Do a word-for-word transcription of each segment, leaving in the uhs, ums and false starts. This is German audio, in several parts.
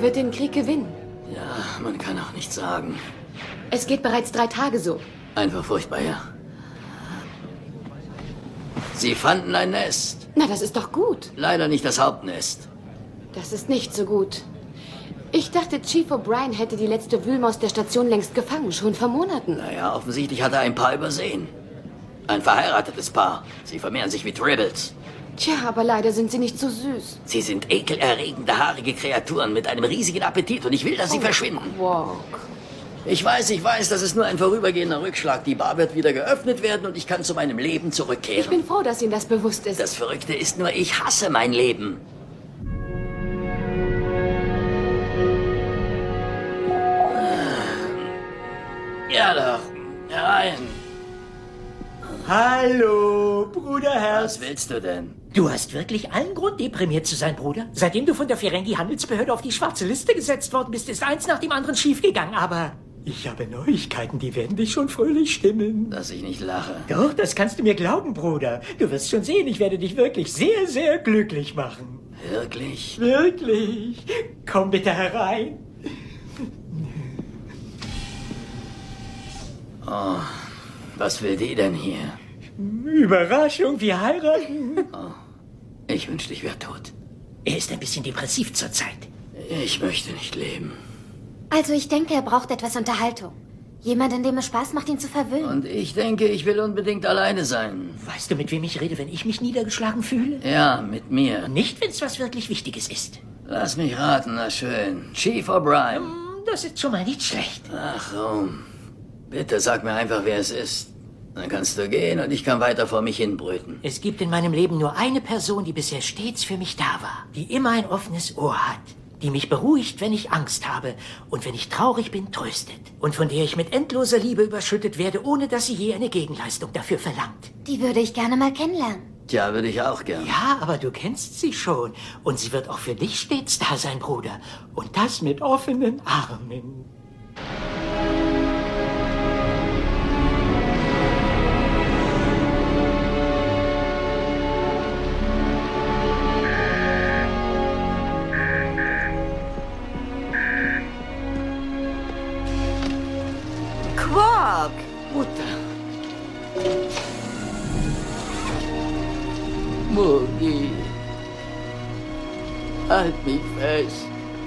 wird den Krieg gewinnen. Ja, man kann auch nichts sagen. Es geht bereits drei Tage so. Einfach furchtbar, ja. Sie fanden ein Nest. Na, das ist doch gut. Leider nicht das Hauptnest. Das ist nicht so gut. Ich dachte, Chief O'Brien hätte die letzte Wühlmaus der Station längst gefangen, schon vor Monaten. Naja, offensichtlich hat er ein Paar übersehen. Ein verheiratetes Paar. Sie vermehren sich wie Tribbles. Tja, aber leider sind sie nicht so süß. Sie sind ekelerregende, haarige Kreaturen mit einem riesigen Appetit und ich will, dass sie oh, verschwinden. Quark. Ich weiß, ich weiß, das ist nur ein vorübergehender Rückschlag. Die Bar wird wieder geöffnet werden und ich kann zu meinem Leben zurückkehren. Ich bin froh, dass Ihnen das bewusst ist. Das Verrückte ist nur, ich hasse mein Leben. Ja doch, herein. Hallo, Bruderherz. Was willst du denn? Du hast wirklich allen Grund, deprimiert zu sein, Bruder. Seitdem du von der Ferengi-Handelsbehörde auf die schwarze Liste gesetzt worden bist, ist eins nach dem anderen schiefgegangen. Aber ich habe Neuigkeiten, die werden dich schon fröhlich stimmen. Dass ich nicht lache. Doch, das kannst du mir glauben, Bruder. Du wirst schon sehen, ich werde dich wirklich sehr, sehr glücklich machen. Wirklich? Wirklich. Komm bitte herein. Oh, was will die denn hier? Überraschung, wir heiraten. Oh, ich wünschte, ich wäre tot. Er ist ein bisschen depressiv zurzeit. Ich möchte nicht leben. Also ich denke, er braucht etwas Unterhaltung. Jemand, in dem es Spaß macht, ihn zu verwöhnen. Und ich denke, ich will unbedingt alleine sein. Weißt du, mit wem ich rede, wenn ich mich niedergeschlagen fühle? Ja, mit mir. Nicht, wenn es was wirklich Wichtiges ist. Lass mich raten, na schön. Chief O'Brien. Das ist schon mal nicht schlecht. Ach, Rom. Bitte sag mir einfach, wer es ist. Dann kannst du gehen und ich kann weiter vor mich hinbrüten. Es gibt in meinem Leben nur eine Person, die bisher stets für mich da war. Die immer ein offenes Ohr hat. Die mich beruhigt, wenn ich Angst habe. Und wenn ich traurig bin, tröstet. Und von der ich mit endloser Liebe überschüttet werde, ohne dass sie je eine Gegenleistung dafür verlangt. Die würde ich gerne mal kennenlernen. Tja, würde ich auch gern. Ja, aber du kennst sie schon. Und sie wird auch für dich stets da sein, Bruder. Und das mit offenen Armen. Quark! Mutter. Mutti. Halt mich fest.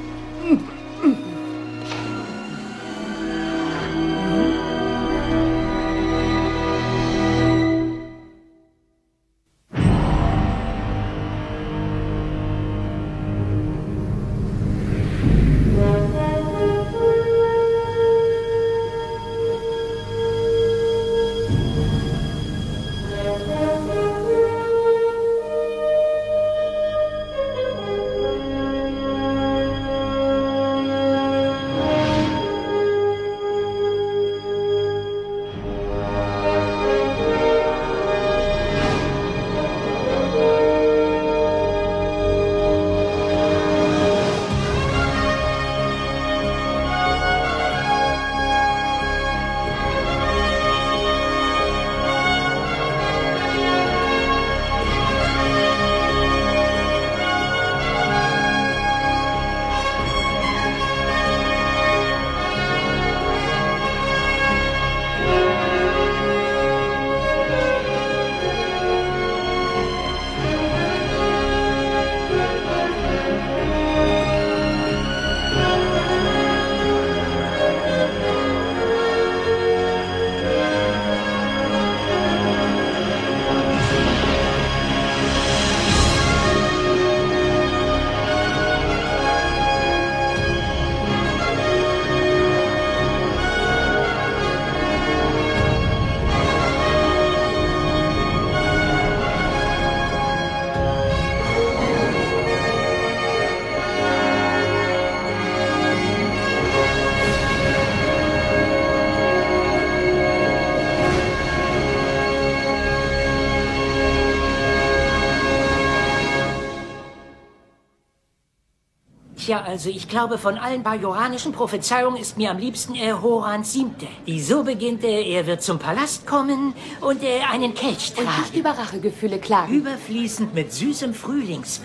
Tja, also ich glaube, von allen bajoranischen Prophezeiungen ist mir am liebsten er Horans siebte. Die so beginnt er, er wird zum Palast kommen und er einen Kelch tragen. Und nicht über Rachegefühle klagen. Überfließend mit süßem Frühlingswein.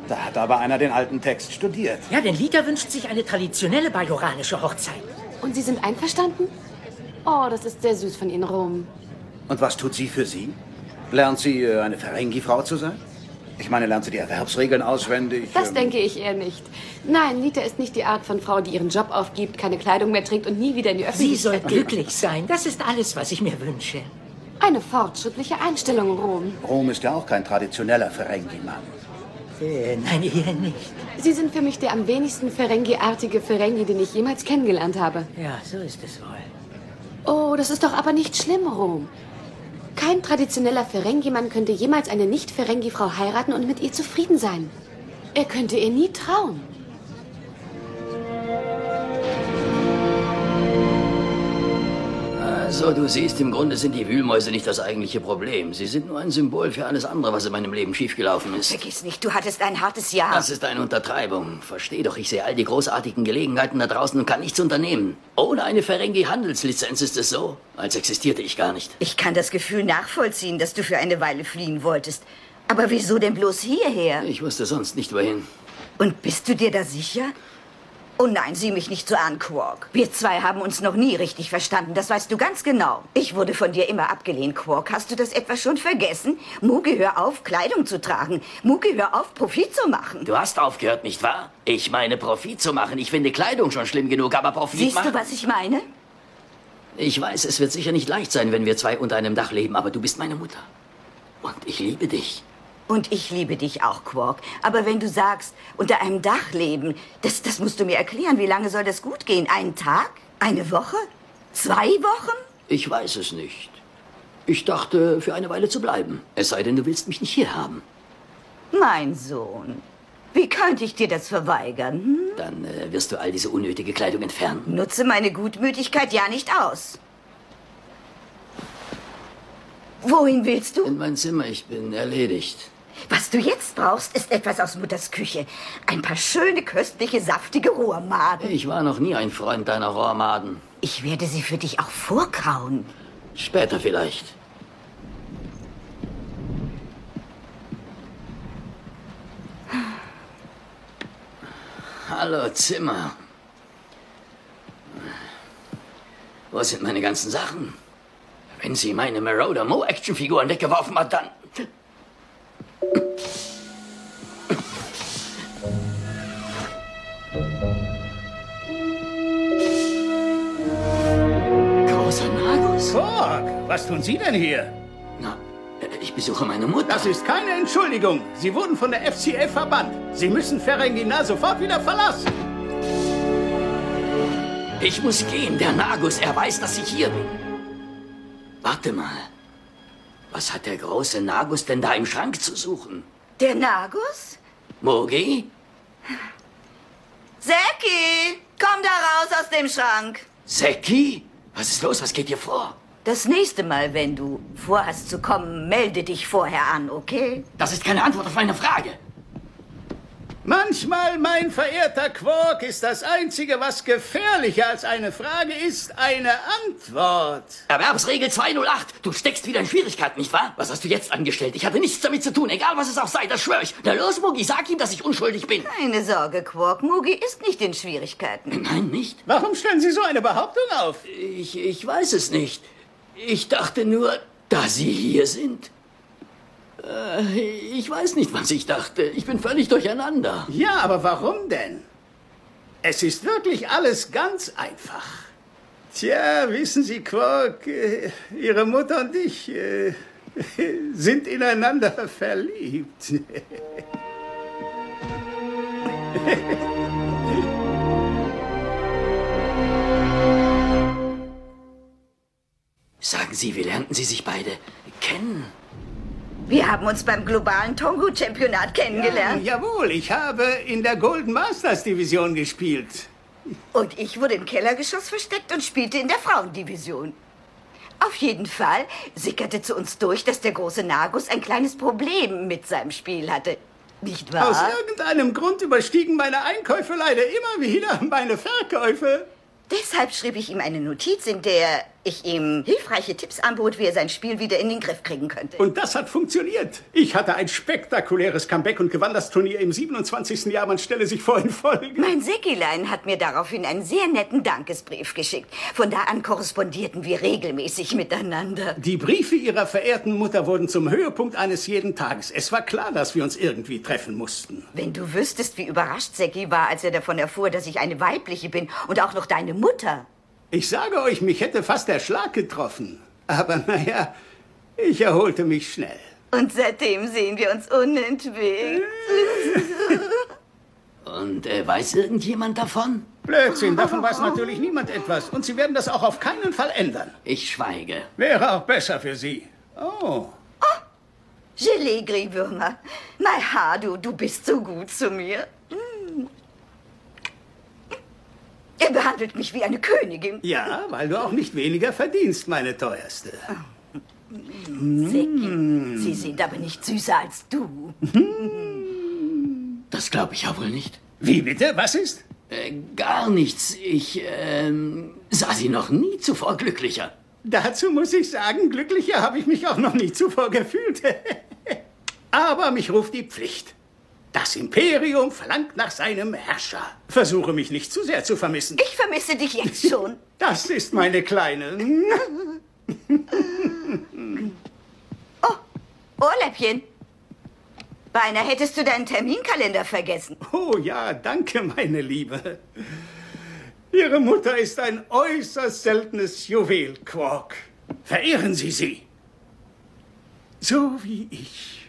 Da hat aber einer den alten Text studiert. Ja, denn Lita wünscht sich eine traditionelle bajoranische Hochzeit. Und Sie sind einverstanden? Oh, das ist sehr süß von Ihnen, Rom. Und was tut sie für Sie? Lernt sie, äh, eine Ferengi-Frau zu sein? Ich meine, lernt sie die Erwerbsregeln auswendig? Das ähm, denke ich eher nicht. Nein, Lita ist nicht die Art von Frau, die ihren Job aufgibt, keine Kleidung mehr trägt und nie wieder in die Sie soll Öffentlichkeit geht. glücklich sein. Das ist alles, was ich mir wünsche. Eine fortschrittliche Einstellung, Rom. Rom ist ja auch kein traditioneller Ferengi-Mann. Äh, nein, eher nicht. Sie sind für mich der am wenigsten Ferengi-artige Ferengi, den ich jemals kennengelernt habe. Ja, so ist es wohl. Oh, das ist doch aber nicht schlimm, Rom. Kein traditioneller Ferengi-Mann könnte jemals eine Nicht-Ferengi-Frau heiraten und mit ihr zufrieden sein. Er könnte ihr nie trauen. Also, du siehst, im Grunde sind die Wühlmäuse nicht das eigentliche Problem. Sie sind nur ein Symbol für alles andere, was in meinem Leben schiefgelaufen ist. Vergiss nicht, du hattest ein hartes Jahr. Das ist eine Untertreibung. Versteh doch, ich sehe all die großartigen Gelegenheiten da draußen und kann nichts unternehmen. Ohne eine Ferengi-Handelslizenz ist es so, als existierte ich gar nicht. Ich kann das Gefühl nachvollziehen, dass du für eine Weile fliehen wolltest. Aber wieso denn bloß hierher? Ich wusste sonst nicht, wohin. Und bist du dir da sicher? Oh nein, sieh mich nicht so an, Quark. Wir zwei haben uns noch nie richtig verstanden, das weißt du ganz genau. Ich wurde von dir immer abgelehnt, Quark. Hast du das etwa schon vergessen? Mugi, hör auf, Kleidung zu tragen. Mugi, hör auf, Profit zu machen. Du hast aufgehört, nicht wahr? Ich meine, Profit zu machen. Ich finde Kleidung schon schlimm genug, aber Profit Siehst machen... du, was ich meine? Ich weiß, es wird sicher nicht leicht sein, wenn wir zwei unter einem Dach leben, aber du bist meine Mutter. Und ich liebe dich. Und ich liebe dich auch, Quark. Aber wenn du sagst, unter einem Dach leben, das, das musst du mir erklären. Wie lange soll das gut gehen? Einen Tag? Eine Woche? Zwei Wochen? Ich weiß es nicht. Ich dachte, für eine Weile zu bleiben. Es sei denn, du willst mich nicht hier haben. Mein Sohn, wie könnte ich dir das verweigern? Hm? Dann äh, wirst du all diese unnötige Kleidung entfernen. Nutze meine Gutmütigkeit ja nicht aus. Wohin willst du? In mein Zimmer, ich bin erledigt. Was du jetzt brauchst, ist etwas aus Mutters Küche. Ein paar schöne, köstliche, saftige Rohrmaden. Ich war noch nie ein Freund deiner Rohrmaden. Ich werde sie für dich auch vorkauen. Später vielleicht. Hallo, Zimmer. Wo sind meine ganzen Sachen? Wenn sie meine Marauder Mo-Action-Figuren weggeworfen hat, dann... Großer Nagus? Quark, was tun Sie denn hier? Na, ich besuche meine Mutter. Das ist keine Entschuldigung. Sie wurden von der F C F verbannt. Sie müssen Ferengina sofort wieder verlassen. Ich muss gehen. Der Nagus, er weiß, dass ich hier bin. Warte mal. Was hat der große Nagus denn da im Schrank zu suchen? Der Nagus? Mugi? Säcki, komm da raus aus dem Schrank. Säcki? Was ist los? Was geht dir vor? Das nächste Mal, wenn du vorhast zu kommen, melde dich vorher an, okay? Das ist keine Antwort auf meine Frage. Manchmal, mein verehrter Quark, ist das Einzige, was gefährlicher als eine Frage ist, eine Antwort. Erwerbsregel zweihundertacht. Du steckst wieder in Schwierigkeiten, nicht wahr? Was hast du jetzt angestellt? Ich hatte nichts damit zu tun, egal was es auch sei, das schwöre ich. Na los, Mugi, sag ihm, dass ich unschuldig bin. Keine Sorge, Quark. Mugi ist nicht in Schwierigkeiten. Nein, nicht. Warum stellen Sie so eine Behauptung auf? Ich, ich weiß es nicht. Ich dachte nur, da Sie hier sind. Äh, ich weiß nicht, was ich dachte. Ich bin völlig durcheinander. Ja, aber warum denn? Es ist wirklich alles ganz einfach. Tja, wissen Sie, Quark, äh, Ihre Mutter und ich äh, sind ineinander verliebt. Sagen Sie, wie lernten Sie sich beide kennen? Wir haben uns beim globalen Tongu-Championat kennengelernt. Ja, jawohl, ich habe in der Golden Masters Division gespielt. Und ich wurde im Kellergeschoss versteckt und spielte in der Frauendivision. Auf jeden Fall sickerte zu uns durch, dass der große Nagus ein kleines Problem mit seinem Spiel hatte. Nicht wahr? Aus irgendeinem Grund überstiegen meine Einkäufe leider immer wieder meine Verkäufe. Deshalb schrieb ich ihm eine Notiz, in der ich ihm hilfreiche Tipps anbot, wie er sein Spiel wieder in den Griff kriegen könnte. Und das hat funktioniert. Ich hatte ein spektakuläres Comeback und gewann das Turnier im siebenundzwanzigsten Jahr. Man stelle sich vor in Folge. Mein Säckilein hat mir daraufhin einen sehr netten Dankesbrief geschickt. Von da an korrespondierten wir regelmäßig miteinander. Die Briefe Ihrer verehrten Mutter wurden zum Höhepunkt eines jeden Tages. Es war klar, dass wir uns irgendwie treffen mussten. Wenn du wüsstest, wie überrascht Säcki war, als er davon erfuhr, dass ich eine weibliche bin und auch noch deine Mutter. Ich sage euch, mich hätte fast der Schlag getroffen. Aber naja, ich erholte mich schnell. Und seitdem sehen wir uns unentwegt. Und äh, weiß irgendjemand davon? Blödsinn, davon weiß natürlich niemand etwas. Und Sie werden das auch auf keinen Fall ändern. Ich schweige. Wäre auch besser für Sie. Oh. Oh, Gelee-Grillwürmer. Mein Haar, du, du bist so gut zu mir. Mm. Er behandelt mich wie eine Königin. Ja, weil du auch nicht weniger verdienst, meine Teuerste. Säcki, mm. Sie sind aber nicht süßer als du. Das glaube ich ja wohl nicht. Wie bitte? Was ist? Äh, gar nichts. Ich ähm, sah sie noch nie zuvor glücklicher. Dazu muss ich sagen, glücklicher habe ich mich auch noch nie zuvor gefühlt. Aber mich ruft die Pflicht. Das Imperium verlangt nach seinem Herrscher. Versuche mich nicht zu sehr zu vermissen. Ich vermisse dich jetzt schon. Das ist meine Kleine. Oh, Ohrläppchen. Beinahe hättest du deinen Terminkalender vergessen. Oh ja, danke, meine Liebe. Ihre Mutter ist ein äußerst seltenes Juwel, Quark. Verehren Sie sie. So wie ich.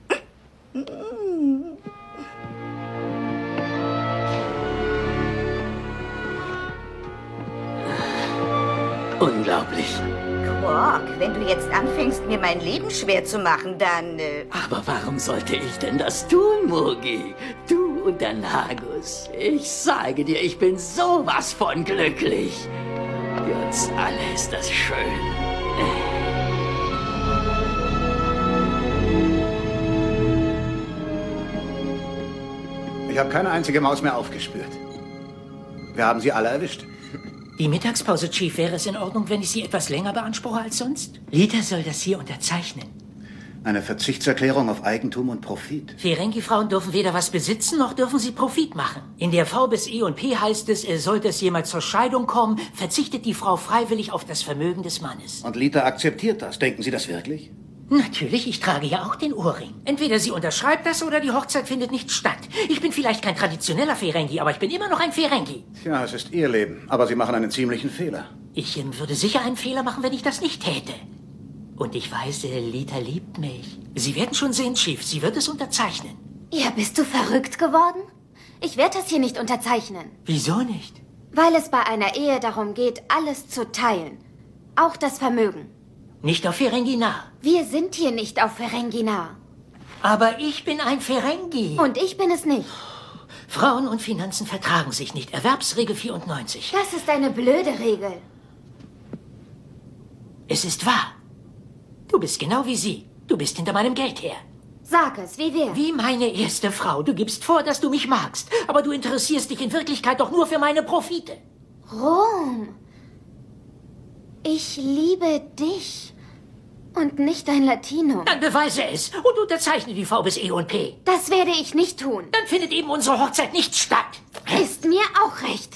Unglaublich. Quark, wenn du jetzt anfängst, mir mein Leben schwer zu machen, dann... Äh Aber warum sollte ich denn das tun, Murgi? Du und der Nagus. Ich sage dir, ich bin sowas von glücklich. Für uns alle ist das schön. Ich habe keine einzige Maus mehr aufgespürt. Wir haben sie alle erwischt. Die Mittagspause, Chief. Wäre es in Ordnung, wenn ich Sie etwas länger beanspruche als sonst? Lita soll das hier unterzeichnen. Eine Verzichtserklärung auf Eigentum und Profit. Ferengi-Frauen dürfen weder was besitzen, noch dürfen sie Profit machen. In der V bis E und P heißt es, sollte es jemals zur Scheidung kommen, verzichtet die Frau freiwillig auf das Vermögen des Mannes. Und Lita akzeptiert das. Denken Sie das wirklich? Natürlich, ich trage ja auch den Ohrring. Entweder sie unterschreibt das oder die Hochzeit findet nicht statt. Ich bin vielleicht kein traditioneller Ferengi, aber ich bin immer noch ein Ferengi. Tja, es ist Ihr Leben, aber Sie machen einen ziemlichen Fehler. Ich ähm, würde sicher einen Fehler machen, wenn ich das nicht täte. Und ich weiß, äh, Lita liebt mich. Sie werden schon sehen, Chief, sie wird es unterzeichnen. Ja, bist du verrückt geworden? Ich werde das hier nicht unterzeichnen. Wieso nicht? Weil es bei einer Ehe darum geht, alles zu teilen. Auch das Vermögen. Nicht auf Ferenginar. Wir sind hier nicht auf Ferenginar. Aber ich bin ein Ferengi. Und ich bin es nicht. Frauen und Finanzen vertragen sich nicht. Erwerbsregel vierundneunzig. Das ist eine blöde Regel. Es ist wahr. Du bist genau wie sie. Du bist hinter meinem Geld her. Sag es, wie wer? Wie meine erste Frau. Du gibst vor, dass du mich magst. Aber du interessierst dich in Wirklichkeit doch nur für meine Profite. Rom. Ich liebe dich. Und nicht dein Latino. Dann beweise es und unterzeichne die V bis E und P. Das werde ich nicht tun. Dann findet eben unsere Hochzeit nicht statt. Ist mir auch recht.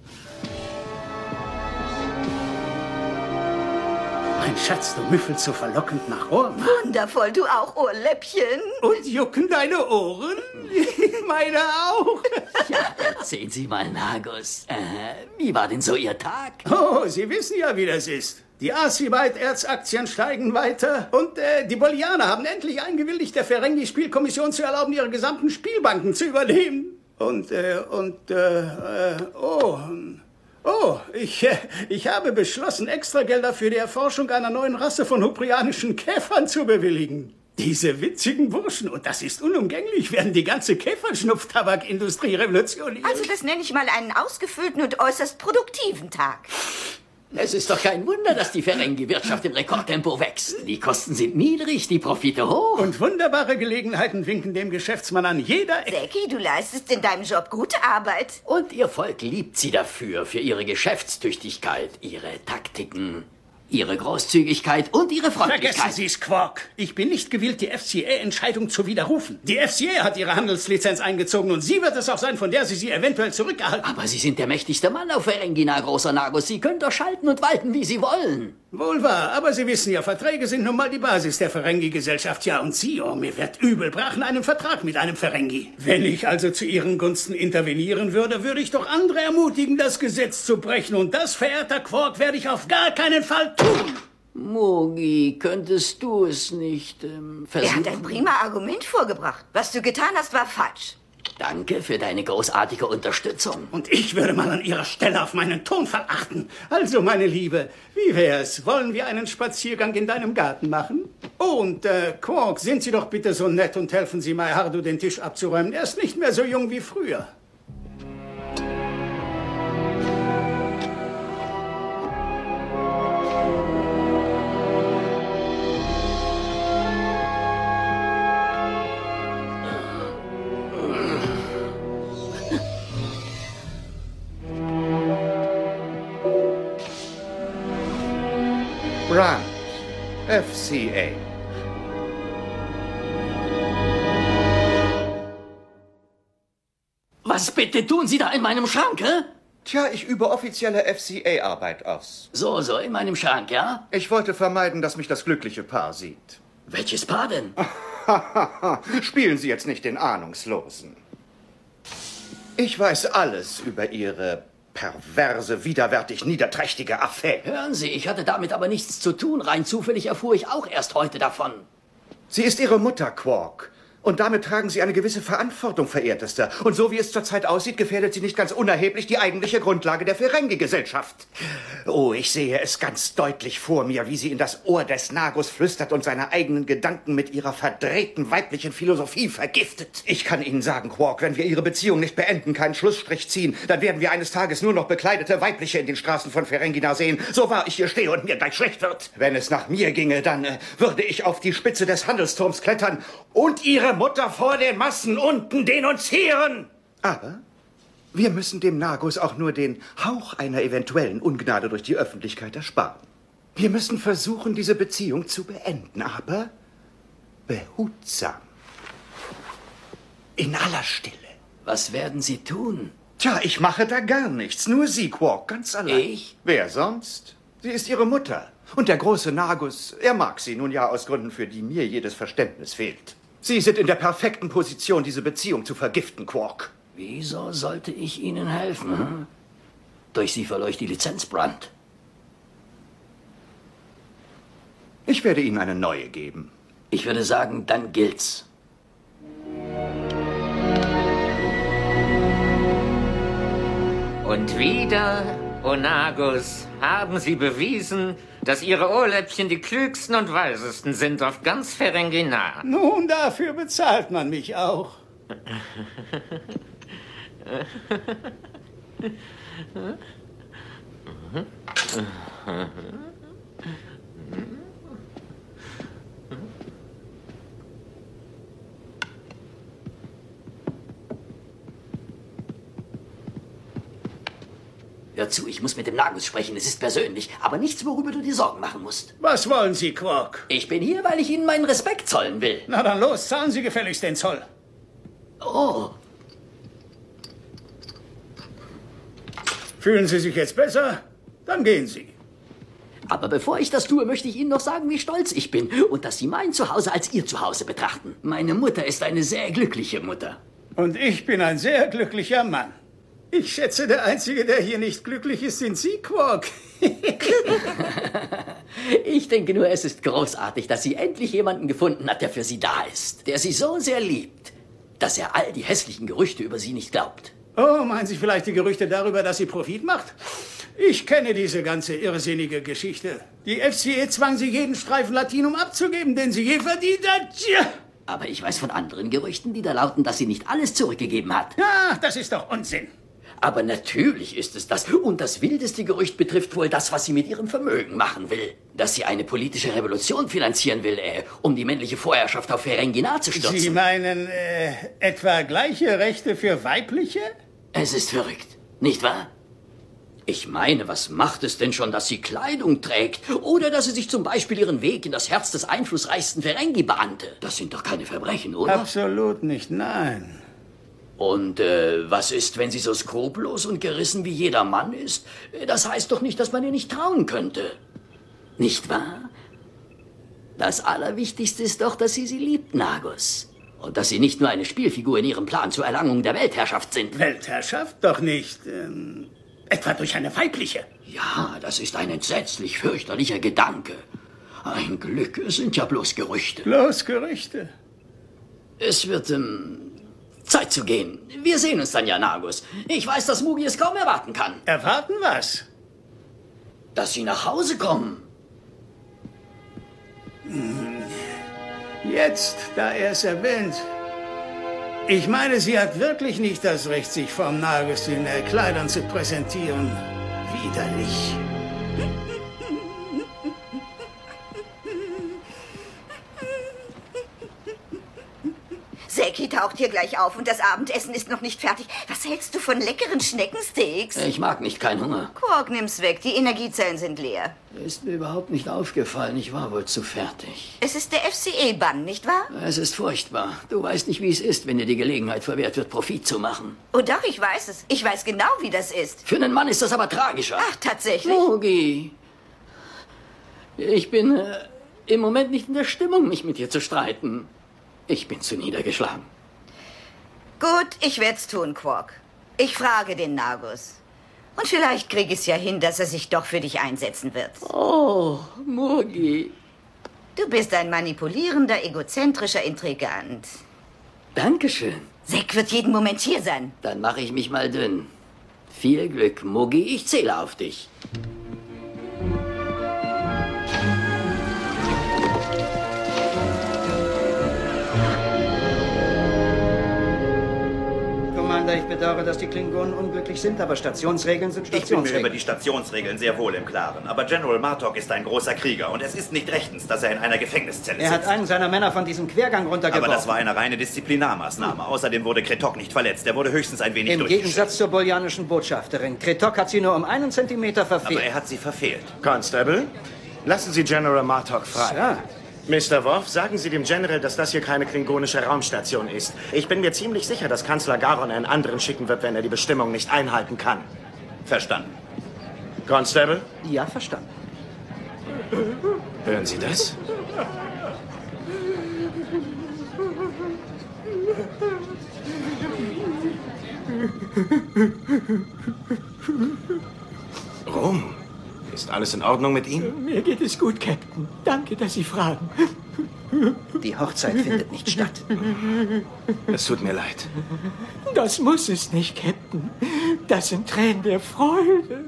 Mein Schatz, du müffelst so verlockend nach Rom. Wundervoll, du auch, Ohrläppchen. Und jucken deine Ohren? Meine auch. Ja, erzählen Sie mal, Nagus. Äh, wie war denn so Ihr Tag? Oh, Sie wissen ja, wie das ist. Die Arcibite-Erzaktien steigen weiter und äh, die Bolianer haben endlich eingewilligt, der Ferengi-Spielkommission zu erlauben, ihre gesamten Spielbanken zu übernehmen. Und, äh, und, äh, äh oh... Oh, ich, äh, ich habe beschlossen, Extragelder für die Erforschung einer neuen Rasse von huprianischen Käfern zu bewilligen. Diese witzigen Burschen, und das ist unumgänglich, werden die ganze Käferschnupftabakindustrie revolutionieren. Also das nenne ich mal einen ausgefüllten und äußerst produktiven Tag. Es ist doch kein Wunder, dass die Ferengi-Wirtschaft im Rekordtempo wächst. Die Kosten sind niedrig, die Profite hoch. Und wunderbare Gelegenheiten winken dem Geschäftsmann an jeder Ecke. Säcki, du leistest in deinem Job gute Arbeit. Und Ihr Volk liebt Sie dafür, für Ihre Geschäftstüchtigkeit, Ihre Taktiken. Ihre Großzügigkeit und Ihre Freundlichkeit. Vergessen Sie es, Quark. Ich bin nicht gewillt, die F C A-Entscheidung zu widerrufen. Die F C A hat ihre Handelslizenz eingezogen und sie wird es auch sein, von der Sie sie eventuell zurückerhalten. Aber Sie sind der mächtigste Mann auf Ferengina, großer Nagus. Sie können doch schalten und walten, wie Sie wollen. Wohl wahr, aber Sie wissen ja, Verträge sind nun mal die Basis der Ferengi-Gesellschaft. Ja, und Sie, oh, mir wird übel, brachen einen Vertrag mit einem Ferengi. Wenn ich also zu Ihren Gunsten intervenieren würde, würde ich doch andere ermutigen, das Gesetz zu brechen. Und das, verehrter Quark, werde ich auf gar keinen Fall tun. Mogi, könntest du es nicht ähm, versuchen? Er hat ein prima Argument vorgebracht. Was du getan hast, war falsch. Danke für deine großartige Unterstützung. Und ich würde mal an Ihrer Stelle auf meinen Tonfall achten. Also, meine Liebe, wie wär's? Wollen wir einen Spaziergang in deinem Garten machen? Oh, und, äh, Quark, sind Sie doch bitte so nett und helfen Sie Mai Hardo, den Tisch abzuräumen. Er ist nicht mehr so jung wie früher. Brandt, F C A. Was bitte tun Sie da in meinem Schrank, hä? Tja, ich übe offizielle F C A-Arbeit aus. So, so, in meinem Schrank, ja? Ich wollte vermeiden, dass mich das glückliche Paar sieht. Welches Paar denn? Spielen Sie jetzt nicht den Ahnungslosen. Ich weiß alles über Ihre perverse, widerwärtig niederträchtige Affäre. Hören Sie, ich hatte damit aber nichts zu tun. Rein zufällig erfuhr ich auch erst heute davon. Sie ist Ihre Mutter, Quark. Und damit tragen Sie eine gewisse Verantwortung, verehrtester. Und so wie es zurzeit aussieht, gefährdet sie nicht ganz unerheblich die eigentliche Grundlage der Ferengi-Gesellschaft. Oh, ich sehe es ganz deutlich vor mir, wie sie in das Ohr des Nagus flüstert und seine eigenen Gedanken mit ihrer verdrehten weiblichen Philosophie vergiftet. Ich kann Ihnen sagen, Quark, wenn wir Ihre Beziehung nicht beenden, keinen Schlussstrich ziehen, dann werden wir eines Tages nur noch bekleidete Weibliche in den Straßen von Ferengina sehen, so wahr ich hier stehe und mir gleich schlecht wird. Wenn es nach mir ginge, dann äh, würde ich auf die Spitze des Handelsturms klettern und Ihre Mutter vor den Massen unten denunzieren. Aber wir müssen dem Nagus auch nur den Hauch einer eventuellen Ungnade durch die Öffentlichkeit ersparen. Wir müssen versuchen, diese Beziehung zu beenden, aber behutsam. In aller Stille. Was werden Sie tun? Tja, ich mache da gar nichts. Nur Sie, Quark, ganz allein. Ich? Wer sonst? Sie ist Ihre Mutter. Und der große Nagus, er mag Sie nun ja aus Gründen, für die mir jedes Verständnis fehlt. Sie sind in der perfekten Position, diese Beziehung zu vergiften, Quark. Wieso sollte ich Ihnen helfen? Hm? Durch Sie verlor ich die Lizenz, Brandt. Ich werde Ihnen eine neue geben. Ich würde sagen, dann gilt's. Und wieder, Onagus, haben Sie bewiesen, dass Ihre Ohrläppchen die klügsten und weisesten sind auf ganz Ferengina. Nun, dafür bezahlt man mich auch. Hör zu, ich muss mit dem Nagus sprechen. Es ist persönlich, aber nichts, worüber du dir Sorgen machen musst. Was wollen Sie, Quark? Ich bin hier, weil ich Ihnen meinen Respekt zollen will. Na dann los, zahlen Sie gefälligst den Zoll. Oh. Fühlen Sie sich jetzt besser? Dann gehen Sie. Aber bevor ich das tue, möchte ich Ihnen noch sagen, wie stolz ich bin und dass Sie mein Zuhause als Ihr Zuhause betrachten. Meine Mutter ist eine sehr glückliche Mutter. Und ich bin ein sehr glücklicher Mann. Ich schätze, der Einzige, der hier nicht glücklich ist, sind Sie, Quark. Ich denke nur, es ist großartig, dass sie endlich jemanden gefunden hat, der für Sie da ist. Der Sie so sehr liebt, dass er all die hässlichen Gerüchte über Sie nicht glaubt. Oh, meinen Sie vielleicht die Gerüchte darüber, dass sie Profit macht? Ich kenne diese ganze irrsinnige Geschichte. Die F C A zwang sie, jeden Streifen Latinum abzugeben, den sie je verdient hat. Tja. Aber ich weiß von anderen Gerüchten, die da lauten, dass sie nicht alles zurückgegeben hat. Ach, das ist doch Unsinn. Aber natürlich ist es das. Und das wildeste Gerücht betrifft wohl das, was sie mit ihrem Vermögen machen will. Dass sie eine politische Revolution finanzieren will, äh, um die männliche Vorherrschaft auf Ferengina zu stürzen. Sie meinen äh, etwa gleiche Rechte für Weibliche? Es ist verrückt, nicht wahr? Ich meine, was macht es denn schon, dass sie Kleidung trägt? Oder dass sie sich zum Beispiel ihren Weg in das Herz des einflussreichsten Ferengi bahnte? Das sind doch keine Verbrechen, oder? Absolut nicht, nein. Und äh, was ist, wenn sie so skrupellos und gerissen wie jeder Mann ist? Das heißt doch nicht, dass man ihr nicht trauen könnte. Nicht wahr? Das Allerwichtigste ist doch, dass sie sie liebt, Nagus. Und dass sie nicht nur eine Spielfigur in ihrem Plan zur Erlangung der Weltherrschaft sind. Weltherrschaft doch nicht. Ähm, etwa durch eine weibliche. Ja, das ist ein entsetzlich fürchterlicher Gedanke. Ein Glück, es sind ja bloß Gerüchte. Bloß Gerüchte? Es wird ähm, Zeit zu gehen. Wir sehen uns dann ja, Nagus. Ich weiß, dass Mugi es kaum erwarten kann. Erwarten was? Dass Sie nach Hause kommen. Jetzt, da er es erwähnt. Ich meine, sie hat wirklich nicht das Recht, sich vorm Nagus in äh, Kleidern zu präsentieren. Widerlich. Seki taucht hier gleich auf und das Abendessen ist noch nicht fertig. Was hältst du von leckeren Schneckensteaks? Ich mag nicht, keinen Hunger. Quark, nimm's weg. Die Energiezellen sind leer. Ist mir überhaupt nicht aufgefallen. Ich war wohl zu fertig. Es ist der F C A-Bann, nicht wahr? Es ist furchtbar. Du weißt nicht, wie es ist, wenn dir die Gelegenheit verwehrt wird, Profit zu machen. Oh doch, ich weiß es. Ich weiß genau, wie das ist. Für einen Mann ist das aber tragischer. Ach, tatsächlich? Mugi, ich bin äh, im Moment nicht in der Stimmung, mich mit dir zu streiten. Ich bin zu niedergeschlagen. Gut, ich werd's tun, Quark. Ich frage den Nagus. Und vielleicht krieg ich's ja hin, dass er sich doch für dich einsetzen wird. Oh, Mugi. Du bist ein manipulierender, egozentrischer Intrigant. Dankeschön. Zack wird jeden Moment hier sein. Dann mache ich mich mal dünn. Viel Glück, Mugi. Ich zähle auf dich. Commander, ich bedauere, dass die Klingonen unglücklich sind, aber Stationsregeln sind Ich bin mir Stationsregeln. über die Stationsregeln sehr wohl im Klaren. Aber General Martok ist ein großer Krieger und es ist nicht rechtens, dass er in einer Gefängniszelle Er sitzt. hat einen seiner Männer von diesem Quergang runtergeworfen. Aber das war eine reine Disziplinarmaßnahme. Außerdem wurde Kretok nicht verletzt. Er wurde höchstens ein wenig Im durchgeschüttelt. Gegensatz zur bolianischen Botschafterin. Kretok hat sie nur um einen Zentimeter verfehlt. Aber er hat sie verfehlt. Constable, lassen Sie General Martok frei. Ja. Mister Worf, sagen Sie dem General, dass das hier keine klingonische Raumstation ist. Ich bin mir ziemlich sicher, dass Kanzler Garon einen anderen schicken wird, wenn er die Bestimmung nicht einhalten kann. Verstanden. Constable? Ja, verstanden. Hören Sie das? Rum. Ist alles in Ordnung mit ihm? Mir geht es gut, Captain. Danke, dass Sie fragen. Die Hochzeit findet nicht statt. Es tut mir leid. Das muss es nicht, Captain. Das sind Tränen der Freude.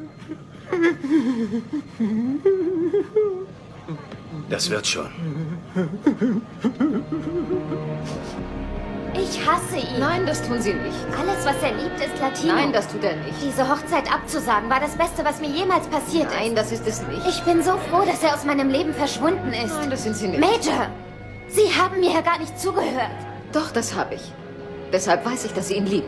Das wird schon. Ich hasse ihn. Nein, das tun Sie nicht. Alles, was er liebt, ist Latino. Nein, das tut er nicht. Diese Hochzeit abzusagen, war das Beste, was mir jemals passiert ist. Nein, das ist es nicht. Ich bin so froh, dass er aus meinem Leben verschwunden ist. Nein, das sind Sie nicht. Major, Sie haben mir ja gar nicht zugehört. Doch, das habe ich. Deshalb weiß ich, dass Sie ihn lieben.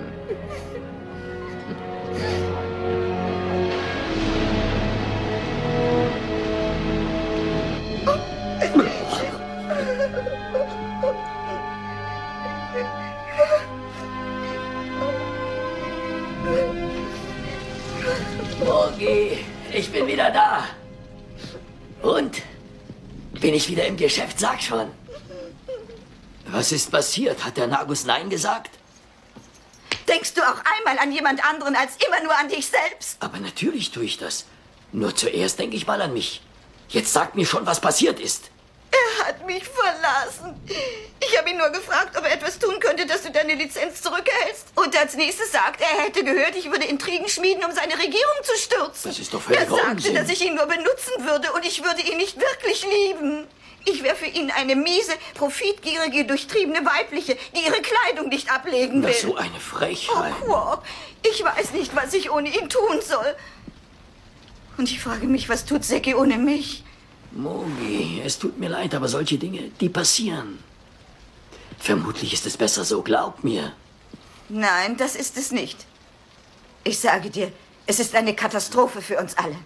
Mugi, ich bin wieder da. Und? Bin ich wieder im Geschäft? Sag schon. Was ist passiert? Hat der Nagus Nein gesagt? Denkst du auch einmal an jemand anderen als immer nur an dich selbst? Aber natürlich tue ich das. Nur zuerst denke ich mal an mich. Jetzt sag mir schon, was passiert ist. Er hat mich verlassen. Ich habe ihn nur gefragt, ob er etwas tun könnte, dass du deine Lizenz zurückerhältst. Und als nächstes sagt er, er hätte gehört, ich würde Intrigen schmieden, um seine Regierung zu stürzen. Das ist doch völliger Er sagte, Unsinn. dass ich ihn nur benutzen würde und ich würde ihn nicht wirklich lieben. Ich wäre für ihn eine miese, profitgierige, durchtriebene Weibliche, die ihre Kleidung nicht ablegen will. Das ist so eine Frechheit. Oh, Quark, ich weiß nicht, was ich ohne ihn tun soll. Und ich frage mich, was tut Seki ohne mich? Mugi, es tut mir leid, aber solche Dinge, die passieren. Vermutlich ist es besser so, glaub mir. Nein, das ist es nicht. Ich sage dir, Es ist eine Katastrophe für uns alle.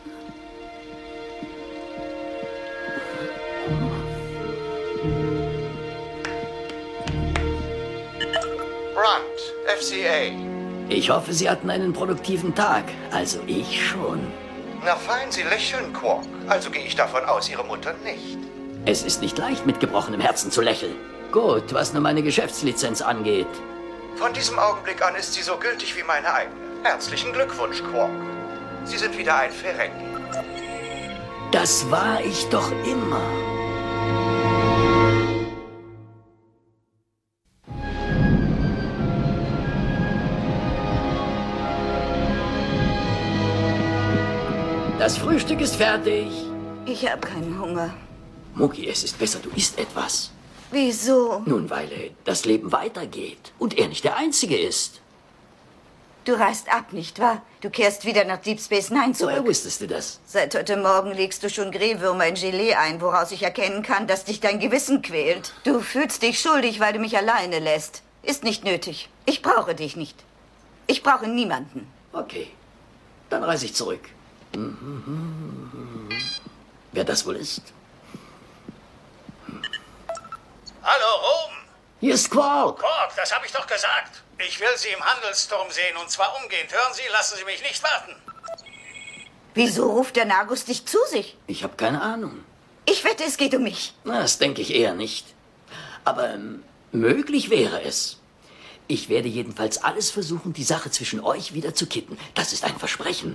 Brunt, F C A. Ich hoffe, Sie hatten einen produktiven Tag. Also ich schon. Na fein, Sie lächeln, Quark. Also gehe ich davon aus, Ihre Mutter nicht. Es ist nicht leicht, mit gebrochenem Herzen zu lächeln. Gut, was nur meine Geschäftslizenz angeht. Von diesem Augenblick an ist sie so gültig wie meine eigene. Herzlichen Glückwunsch, Quark. Sie sind wieder ein Ferengi. Das war ich doch immer. Das Frühstück ist fertig. Ich habe keinen Hunger. Mucki, es ist besser, du isst etwas. Wieso? Nun, weil äh, das Leben weitergeht und er nicht der Einzige ist. Du reist ab, nicht wahr? Du kehrst wieder nach Deep Space Nine zurück. Woher wusstest du das? Seit heute Morgen legst du schon Grillwürmer in Gelee ein, woraus ich erkennen kann, dass dich dein Gewissen quält. Du fühlst dich schuldig, weil du mich alleine lässt. Ist nicht nötig. Ich brauche dich nicht. Ich brauche niemanden. Okay, dann reise ich zurück. Wer das wohl ist? Hallo, Rom. Hier ist Quark. Quark, das habe ich doch gesagt. Ich will Sie im Handelsturm sehen, und zwar umgehend. Hören Sie, lassen Sie mich nicht warten. Wieso ruft der Nagus dich zu sich? Ich habe keine Ahnung. Ich wette, es geht um mich. Na, das denke ich eher nicht. Aber ähm, möglich wäre es. Ich werde jedenfalls alles versuchen, die Sache zwischen euch wieder zu kitten. Das ist ein Versprechen.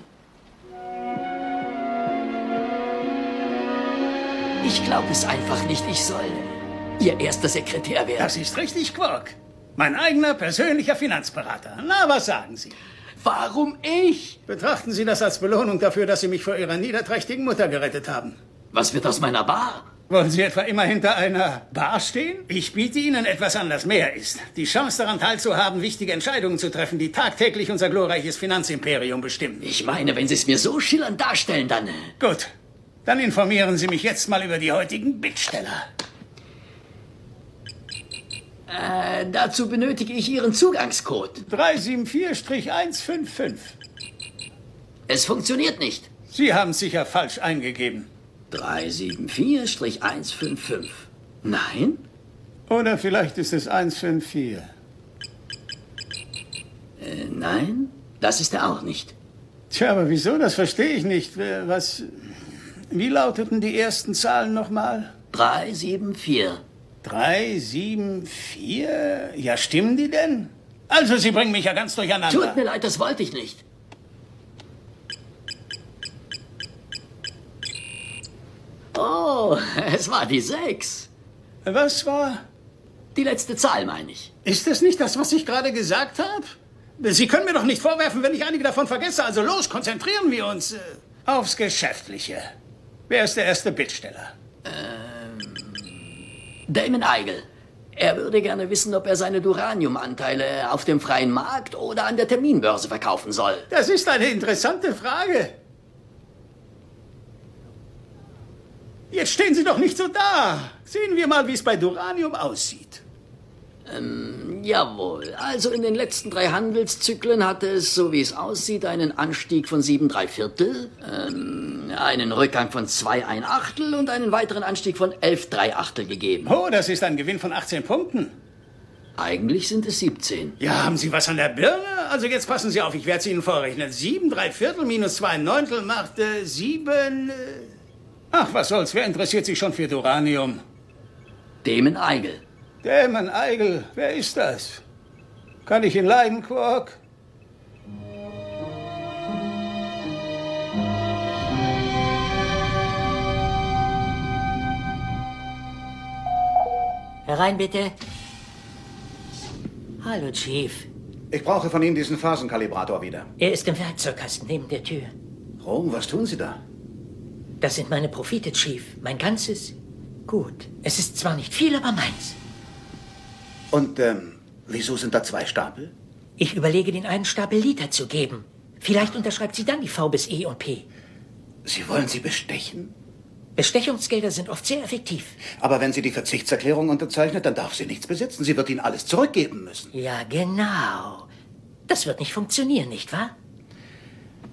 Ich glaube es einfach nicht. Ich soll Ihr erster Sekretär werden. Das ist richtig, Quark. Mein eigener persönlicher Finanzberater. Na, was sagen Sie? Warum ich? Betrachten Sie das als Belohnung dafür, dass Sie mich vor Ihrer niederträchtigen Mutter gerettet haben. Was wird aus meiner Bar? Wollen Sie etwa immer hinter einer Bar stehen? Ich biete Ihnen etwas an, das mehr ist. Die Chance daran teilzuhaben, wichtige Entscheidungen zu treffen, die tagtäglich unser glorreiches Finanzimperium bestimmen. Ich meine, wenn Sie es mir so schillernd darstellen, dann... Gut. Dann informieren Sie mich jetzt mal über die heutigen Bittsteller. Äh, dazu benötige ich Ihren Zugangscode. drei sieben vier eins fünf fünf. Es funktioniert nicht. Sie haben es sicher falsch eingegeben. drei sieben vier eins fünf fünf. Nein? Oder vielleicht ist es eins fünf vier. Äh, nein, das ist er auch nicht. Tja, aber wieso? Das verstehe ich nicht. Was... Wie lauteten die ersten Zahlen nochmal? drei sieben vier. drei sieben vier? Ja, stimmen die denn? Also, Sie bringen mich ja ganz durcheinander. Tut mir leid, das wollte ich nicht. Oh, es war die sechs. Was war? Die letzte Zahl, meine ich. Ist das nicht das, was ich gerade gesagt habe? Sie können mir doch nicht vorwerfen, wenn ich einige davon vergesse. Also los, konzentrieren wir uns äh, aufs Geschäftliche. Wer ist der erste Bittsteller? Ähm, Damon Eigel. Er würde gerne wissen, ob er seine Duranium-Anteile auf dem freien Markt oder an der Terminbörse verkaufen soll. Das ist eine interessante Frage. Jetzt stehen Sie doch nicht so da. Sehen wir mal, wie es bei Duranium aussieht. Ähm, jawohl. Also in den letzten drei Handelszyklen hatte es, so wie es aussieht, einen Anstieg von sieben drei Viertel, ähm, einen Rückgang von zwei ein Achtel und einen weiteren Anstieg von elf drei Achtel gegeben. Oh, das ist ein Gewinn von achtzehn Punkten. Eigentlich sind es siebzehn. Ja, haben Sie was an der Birne? Also jetzt passen Sie auf, ich werde es Ihnen vorrechnen. sieben drei Viertel minus zwei Neuntel macht äh, sieben... Äh Ach, was soll's, wer interessiert sich schon für Duranium? Damon Eigel. Damon Eigel, wer ist das? Kann ich ihn leiden, Quark? Herein, bitte. Hallo, Chief. Ich brauche von Ihnen diesen Phasenkalibrator wieder. Er ist im Werkzeugkasten neben der Tür. Rom, was tun Sie da? Das sind meine Profite, Chief. Mein ganzes Gut. Es ist zwar nicht viel, aber meins. Und, ähm, wieso sind da zwei Stapel? Ich überlege, den einen Stapel Liter zu geben. Vielleicht unterschreibt sie dann die V bis E und P. Sie wollen sie bestechen? Bestechungsgelder sind oft sehr effektiv. Aber wenn sie die Verzichtserklärung unterzeichnet, dann darf sie nichts besitzen. Sie wird Ihnen alles zurückgeben müssen. Ja, genau. Das wird nicht funktionieren, nicht wahr?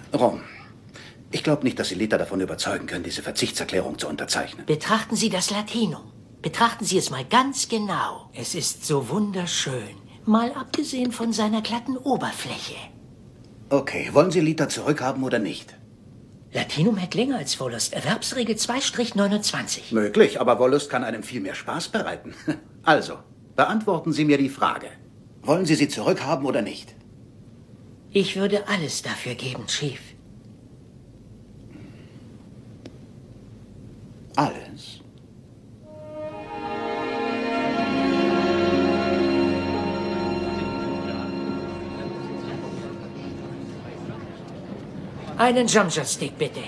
Rom, ich glaube nicht, dass Sie Lita davon überzeugen können, diese Verzichtserklärung zu unterzeichnen. Betrachten Sie das Latinum. Betrachten Sie es mal ganz genau. Es ist so wunderschön. Mal abgesehen von seiner glatten Oberfläche. Okay, wollen Sie Lita zurückhaben oder nicht? Latinum hält länger als Wollust. Erwerbsregel zwei neunundzwanzig. Möglich, aber Wollust kann einem viel mehr Spaß bereiten. Also, beantworten Sie mir die Frage. Wollen Sie sie zurückhaben oder nicht? Ich würde alles dafür geben, Chief. Alles? Einen Jumpshot-Stick, bitte.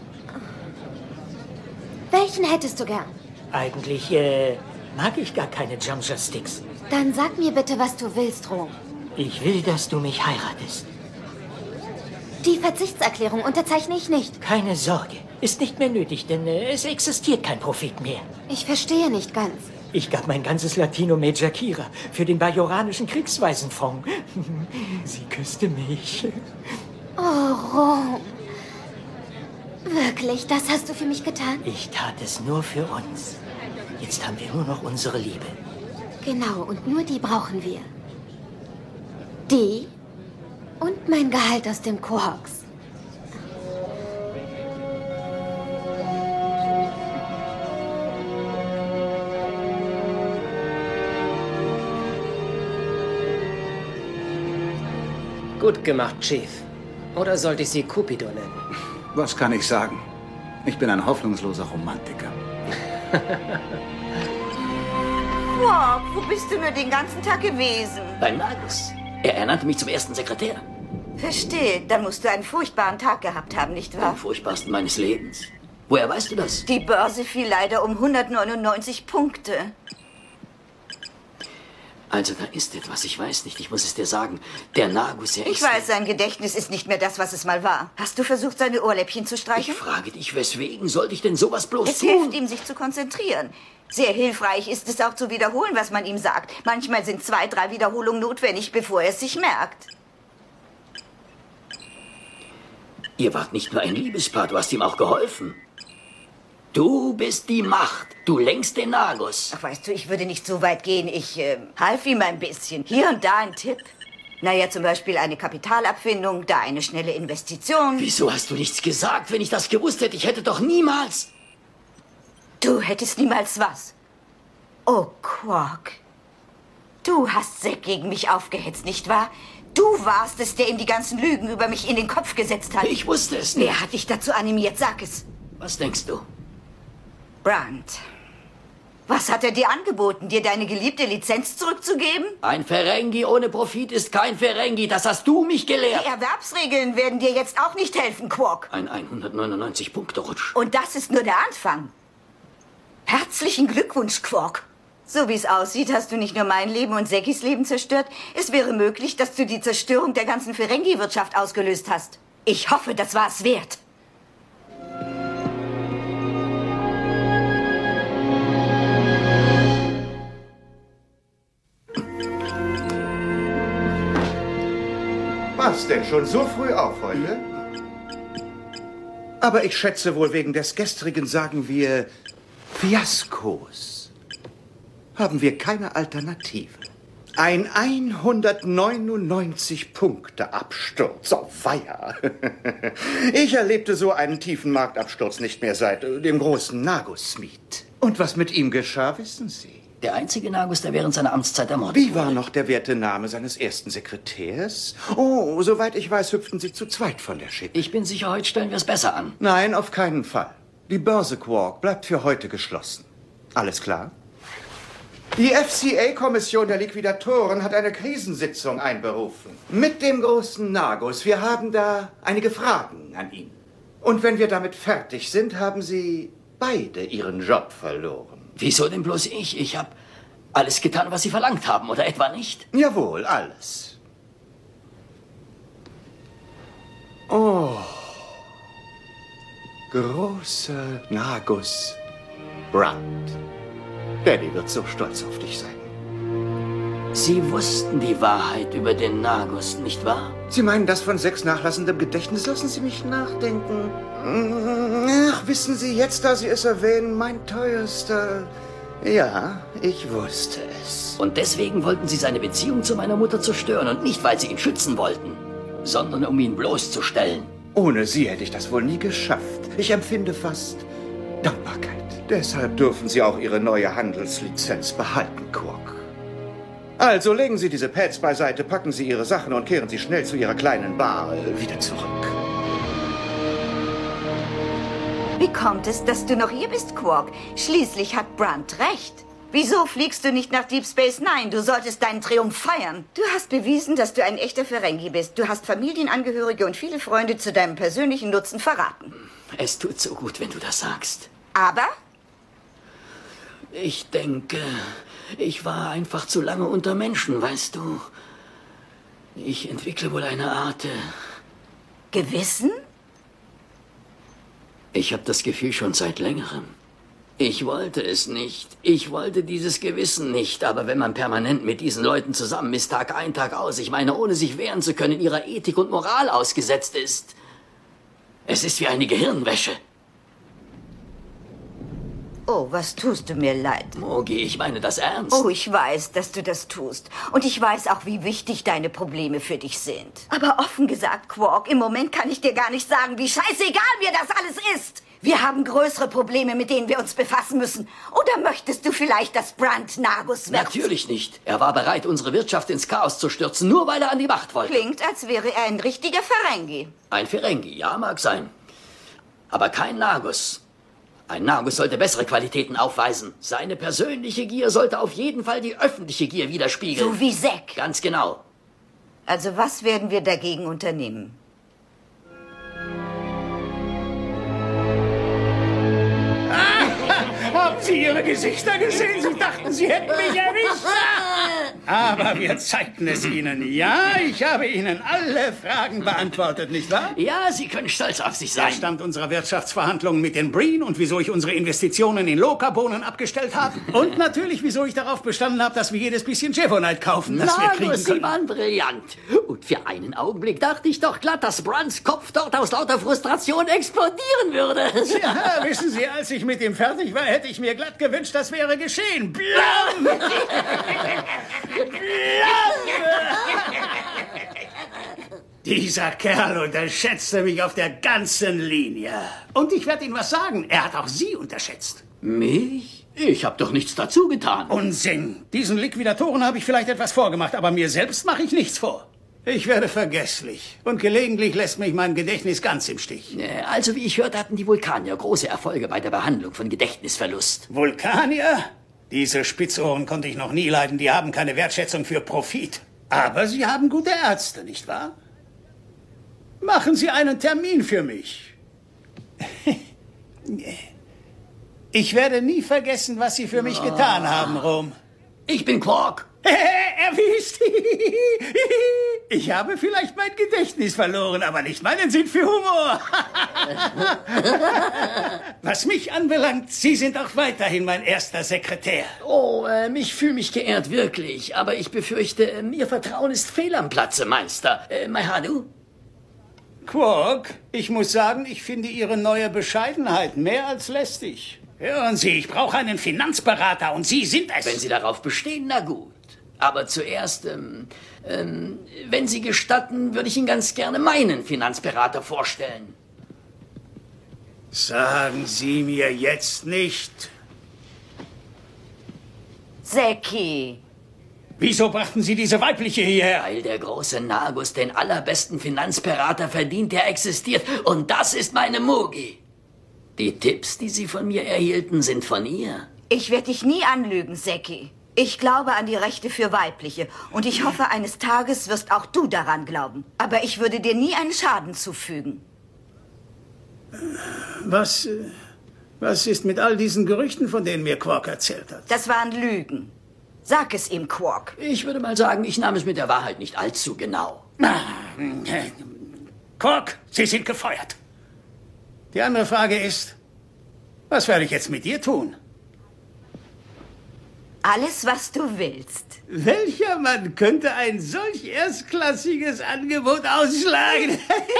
Welchen hättest du gern? Eigentlich, äh, mag ich gar keine Jumpshot-Sticks. Dann sag mir bitte, was du willst, Rom. Ich will, dass du mich heiratest. Die Verzichtserklärung unterzeichne ich nicht. Keine Sorge. Ist nicht mehr nötig, denn äh, es existiert kein Profit mehr. Ich verstehe nicht ganz. Ich gab mein ganzes Latino Major Kira für den bajoranischen Kriegswaisenfonds. Sie küsste mich. Oh, Rom. Wirklich, das hast du für mich getan? Ich tat es nur für uns. Jetzt haben wir nur noch unsere Liebe. Genau, und nur die brauchen wir. Die und mein Gehalt aus dem Quorks. Gut gemacht, Chief. Oder sollte ich Sie Cupido nennen? Was kann ich sagen? Ich bin ein hoffnungsloser Romantiker. Quark, wo bist du nur den ganzen Tag gewesen? Beim Nagus. Er ernannte mich zum ersten Sekretär. Verstehe, dann musst du einen furchtbaren Tag gehabt haben, nicht wahr? Den furchtbarsten meines Lebens. Woher weißt du das? Die Börse fiel leider um hundertneunundneunzig Punkte. Also da ist etwas, ich weiß nicht, ich muss es dir sagen. Der Nagus, er Ich ist... weiß, sein Gedächtnis ist nicht mehr das, was es mal war. Hast du versucht, seine Ohrläppchen zu streichen? Ich frage dich, weswegen sollte ich denn sowas bloß Es tun? hilft ihm, sich zu konzentrieren. Sehr hilfreich ist es auch zu wiederholen, was man ihm sagt. Manchmal sind zwei, drei Wiederholungen notwendig, bevor er es sich merkt. Ihr wart nicht nur ein Liebespaar, du hast ihm auch geholfen. Du bist die Macht. Du lenkst den Nagus. Ach, weißt du, ich würde nicht so weit gehen. Ich äh, half ihm ein bisschen. Hier und da ein Tipp. Naja, zum Beispiel eine Kapitalabfindung, da eine schnelle Investition. Wieso hast du nichts gesagt? Wenn ich das gewusst hätte, ich hätte doch niemals... Du hättest niemals was. Oh, Quark. Du hast Zack gegen mich aufgehetzt, nicht wahr? Du warst es, der ihm die ganzen Lügen über mich in den Kopf gesetzt hat. Ich wusste es nicht. Wer hat dich dazu animiert? Sag es. Was denkst du? Brandt. Was hat er dir angeboten, dir deine geliebte Lizenz zurückzugeben? Ein Ferengi ohne Profit ist kein Ferengi. Das hast du mich gelehrt. Die Erwerbsregeln werden dir jetzt auch nicht helfen, Quark. Ein hundertneunundneunzig-Punkte-Rutsch. Und das ist nur der Anfang. Herzlichen Glückwunsch, Quark. So wie es aussieht, hast du nicht nur mein Leben und Sekis Leben zerstört. Es wäre möglich, dass du die Zerstörung der ganzen Ferengi-Wirtschaft ausgelöst hast. Ich hoffe, das war es wert. Was denn, schon so früh auf heute? Aber ich schätze wohl wegen des gestrigen, sagen wir, Fiaskos, haben wir keine Alternative. Ein hundertneunundneunzig Punkte Absturz, oh weia. Ich erlebte so einen tiefen Marktabsturz nicht mehr seit äh, dem großen Nagus-Smith. Und was mit ihm geschah, wissen Sie? Der einzige Nagus, der während seiner Amtszeit ermordet Wie war noch der werte Name seines ersten Sekretärs? Oh, soweit ich weiß, hüpften Sie zu zweit von der Schippe. Ich bin sicher, heute stellen wir es besser an. Nein, auf keinen Fall. Die Börse Quark bleibt für heute geschlossen. Alles klar? Die F C A-Kommission der Liquidatoren hat eine Krisensitzung einberufen. Mit dem großen Nagus. Wir haben da einige Fragen an ihn. Und wenn wir damit fertig sind, haben Sie beide Ihren Job verloren. Wieso denn bloß ich? Ich habe alles getan, was Sie verlangt haben, oder etwa nicht? Jawohl, alles. Oh. Großer Nagus Brandt. Daddy wird so stolz auf dich sein. Sie wussten die Wahrheit über den Nagus, nicht wahr? Sie meinen das von sechs nachlassendem Gedächtnis? Lassen Sie mich nachdenken. Ach, wissen Sie jetzt, da Sie es erwähnen, mein teuerster... Ja, ich wusste es. Und deswegen wollten Sie seine Beziehung zu meiner Mutter zerstören und nicht, weil Sie ihn schützen wollten, sondern um ihn bloßzustellen. Ohne Sie hätte ich das wohl nie geschafft. Ich empfinde fast Dankbarkeit. Deshalb dürfen Sie auch Ihre neue Handelslizenz behalten, Quark. Also legen Sie diese Pads beiseite, packen Sie Ihre Sachen und kehren Sie schnell zu Ihrer kleinen Bar äh, wieder zurück. Wie kommt es, dass du noch hier bist, Quark? Schließlich hat Brunt recht. Wieso fliegst du nicht nach Deep Space Nine? Du solltest deinen Triumph feiern. Du hast bewiesen, dass du ein echter Ferengi bist. Du hast Familienangehörige und viele Freunde zu deinem persönlichen Nutzen verraten. Es tut so gut, wenn du das sagst. Aber? Ich denke, ich war einfach zu lange unter Menschen, weißt du. Ich entwickle wohl eine Art... Äh, Gewissen? Ich habe das Gefühl schon seit längerem. Ich wollte es nicht. Ich wollte dieses Gewissen nicht. Aber wenn man permanent mit diesen Leuten zusammen ist, Tag ein, Tag aus, ich meine, ohne sich wehren zu können, ihrer Ethik und Moral ausgesetzt ist. Es ist wie eine Gehirnwäsche. Oh, was tust du mir leid? Mogi, ich meine das ernst. Oh, ich weiß, dass du das tust. Und ich weiß auch, wie wichtig deine Probleme für dich sind. Aber offen gesagt, Quark, im Moment kann ich dir gar nicht sagen, wie scheißegal mir das alles ist. Wir haben größere Probleme, mit denen wir uns befassen müssen. Oder möchtest du vielleicht, dass Brunt Nagus wird? Natürlich nicht. Er war bereit, unsere Wirtschaft ins Chaos zu stürzen, nur weil er an die Macht wollte. Klingt, als wäre er ein richtiger Ferengi. Ein Ferengi, ja, mag sein. Aber kein Nagus. Ein Nagus sollte bessere Qualitäten aufweisen. Seine persönliche Gier sollte auf jeden Fall die öffentliche Gier widerspiegeln. So wie Zack. Ganz genau. Also was werden wir dagegen unternehmen? Haben Sie Ihre Gesichter gesehen? Sie dachten, Sie hätten mich erwischt. Aber wir zeigten es Ihnen. Ja, ich habe Ihnen alle Fragen beantwortet, nicht wahr? Ja, Sie können stolz auf sich sein. Der Stand unserer Wirtschaftsverhandlungen mit den Breen und wieso ich unsere Investitionen in Lokabohnen abgestellt habe. Und natürlich, wieso ich darauf bestanden habe, dass wir jedes bisschen Chevronite kaufen, das Na, wir kriegen Sie können. waren brillant. Und für einen Augenblick dachte ich doch glatt, dass Brunts Kopf dort aus lauter Frustration explodieren würde. Ja, wissen Sie, als ich mit ihm fertig war, hätte ich mir glatt gewünscht, das wäre geschehen. Blam! Dieser Kerl unterschätzte mich auf der ganzen Linie. Und ich werde Ihnen was sagen, er hat auch Sie unterschätzt. Mich? Ich habe doch nichts dazu getan. Unsinn. Diesen Liquidatoren habe ich vielleicht etwas vorgemacht, aber mir selbst mache ich nichts vor. Ich werde vergesslich. Und gelegentlich lässt mich mein Gedächtnis ganz im Stich. Also, wie ich hörte, hatten die Vulkanier große Erfolge bei der Behandlung von Gedächtnisverlust. Vulkanier? Diese Spitzohren konnte ich noch nie leiden. Die haben keine Wertschätzung für Profit. Aber sie haben gute Ärzte, nicht wahr? Machen Sie einen Termin für mich. Ich werde nie vergessen, was Sie für mich getan haben, Rom. Ich bin Quark. Erwischt! Ich habe vielleicht mein Gedächtnis verloren, aber nicht meinen Sinn für Humor. Was mich anbelangt, Sie sind auch weiterhin mein erster Sekretär. Oh, ähm, ich fühle mich geehrt, wirklich. Aber ich befürchte, ähm, Ihr Vertrauen ist fehl am Platze, Meister. Äh, Maihadu? Quark, ich muss sagen, ich finde Ihre neue Bescheidenheit mehr als lästig. Hören Sie, ich brauche einen Finanzberater und Sie sind es. Wenn Sie darauf bestehen, na gut. Aber zuerst, ähm, ähm, wenn Sie gestatten, würde ich Ihnen ganz gerne meinen Finanzberater vorstellen. Sagen Sie mir jetzt nicht. Zeki. Wieso brachten Sie diese weibliche hierher? Weil der große Nagus den allerbesten Finanzberater verdient, der existiert. Und das ist meine Mugi. Die Tipps, die Sie von mir erhielten, sind von ihr. Ich werde dich nie anlügen, Zeki. Ich glaube an die Rechte für Weibliche. Und ich hoffe, eines Tages wirst auch du daran glauben. Aber ich würde dir nie einen Schaden zufügen. Was, was ist mit all diesen Gerüchten, von denen mir Quark erzählt hat? Das waren Lügen. Sag es ihm, Quark. Ich würde mal sagen, ich nahm es mit der Wahrheit nicht allzu genau. Quark, Sie sind gefeuert. Die andere Frage ist, was werde ich jetzt mit dir tun? Alles, was du willst. Welcher Mann könnte ein solch erstklassiges Angebot ausschlagen?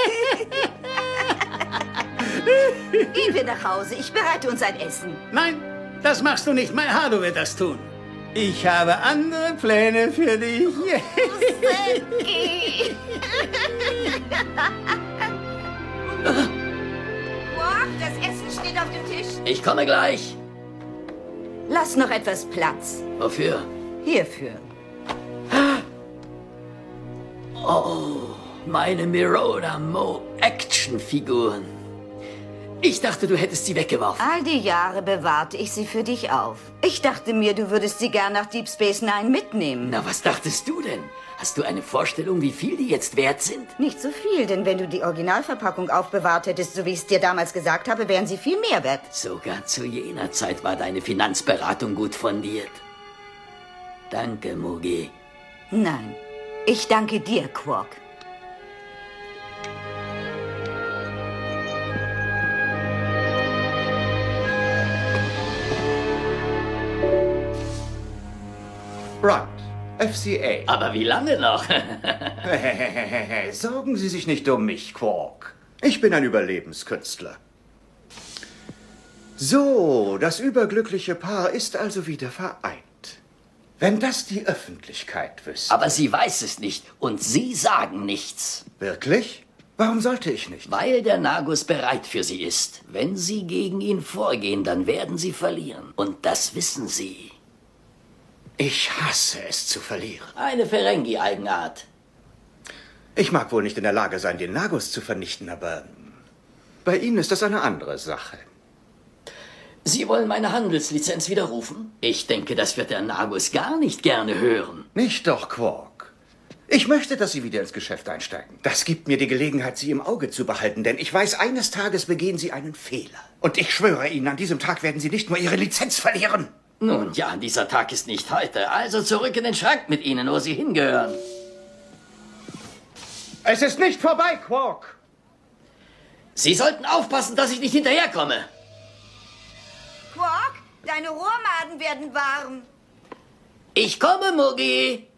Gehen wir nach Hause. Ich bereite uns ein Essen. Nein, das machst du nicht. Mein Hardo wird das tun. Ich habe andere Pläne für dich. Quark, das Essen steht auf dem Tisch. Ich komme gleich. Lass noch etwas Platz. Wofür? Hierfür. Oh, meine Mirona Mo Actionfiguren. Ich dachte, du hättest sie weggeworfen. All die Jahre bewahrte ich sie für dich auf. Ich dachte mir, du würdest sie gern nach Deep Space Nine mitnehmen. Na, was dachtest du denn? Hast du eine Vorstellung, wie viel die jetzt wert sind? Nicht so viel, denn wenn du die Originalverpackung aufbewahrt hättest, so wie ich es dir damals gesagt habe, wären sie viel mehr wert. Sogar zu jener Zeit war deine Finanzberatung gut fundiert. Danke, Mugi. Nein, ich danke dir, Quark. Right, F C A. Aber wie lange noch? Sorgen Sie sich nicht um mich, Quark. Ich bin ein Überlebenskünstler. So, das überglückliche Paar ist also wieder vereint. Wenn das die Öffentlichkeit wüsste. Aber sie weiß es nicht und Sie sagen nichts. Wirklich? Warum sollte ich nicht? Weil der Nagus bereit für Sie ist. Wenn Sie gegen ihn vorgehen, dann werden Sie verlieren. Und das wissen Sie. Ich hasse es zu verlieren. Eine Ferengi-Eigenart. Ich mag wohl nicht in der Lage sein, den Nagus zu vernichten, aber bei Ihnen ist das eine andere Sache. Sie wollen meine Handelslizenz widerrufen? Ich denke, das wird der Nagus gar nicht gerne hören. Nicht doch, Quark. Ich möchte, dass Sie wieder ins Geschäft einsteigen. Das gibt mir die Gelegenheit, Sie im Auge zu behalten, denn ich weiß, eines Tages begehen Sie einen Fehler. Und ich schwöre Ihnen, an diesem Tag werden Sie nicht nur Ihre Lizenz verlieren. Nun ja, dieser Tag ist nicht heute. Also zurück in den Schrank mit Ihnen, wo Sie hingehören. Es ist nicht vorbei, Quark. Sie sollten aufpassen, dass ich nicht hinterherkomme. Quark, deine Rohrmaden werden warm. Ich komme, Mugi.